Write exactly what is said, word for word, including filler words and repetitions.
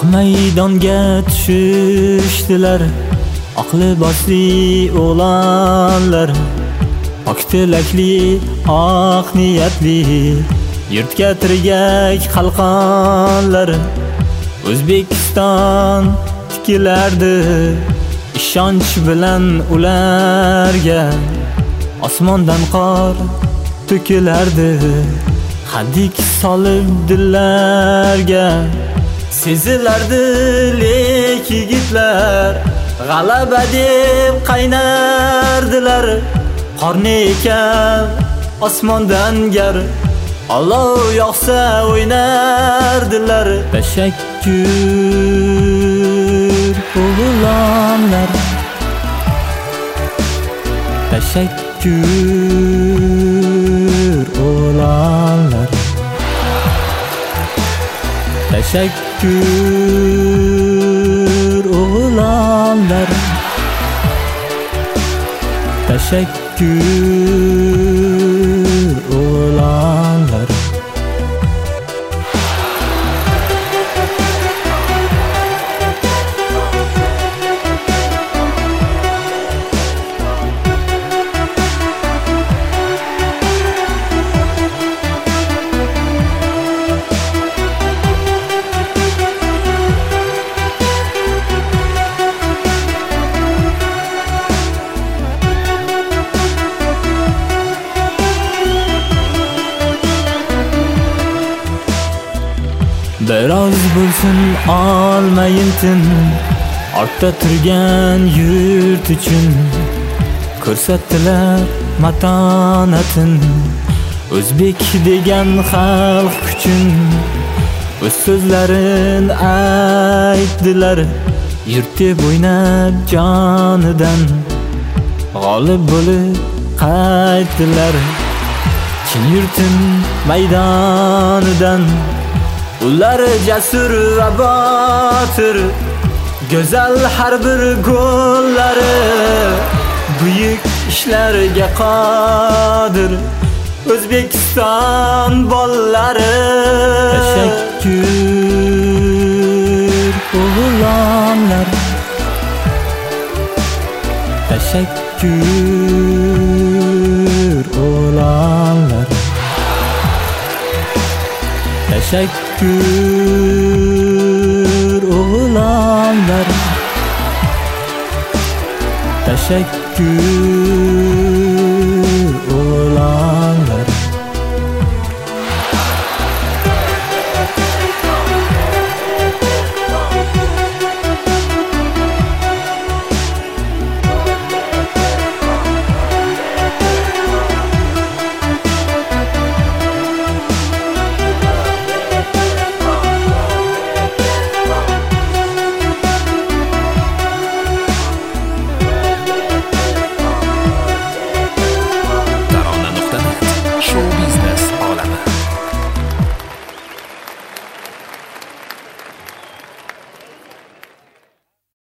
maydonga tushishdilar oq libosli o'g'lonlar, pok tilakli, oq niyatli, yurtga tirgak qalqonlar. O'zbekiston tikilardi ishonch bilan ularga, osmondan qor to'kilardi hadik solib dillarga. Sezilardi lek yigitlar g'alaba deb qaynardilar, qorni ekan osmondan gar olov yoqsa o'ynardilar. Tashakkur o'g'lonlar, tashakkur o'g'lonlar, tashakkur o'g'lonlar, tashakkur o'g'lonlar. Biroz bo'lsin olmayin tin, ortda turgan yurt uchun ko'rsatdilar matonatin. O'zbek degan xalq uchun o'z so'zlarin aytdilar, yurt deb o'ynab jonidan g'olib bo'lib qaytdilar. Chin yurtim maydonidan ular jasur va botir, go'zal har bir gollari buyuk ishlarga qodir O'zbekiston bollari. Tashakkur o'g'lonlar, tashakkur o'g'lonlar, tashakkur o'g'lonlar, tashakkur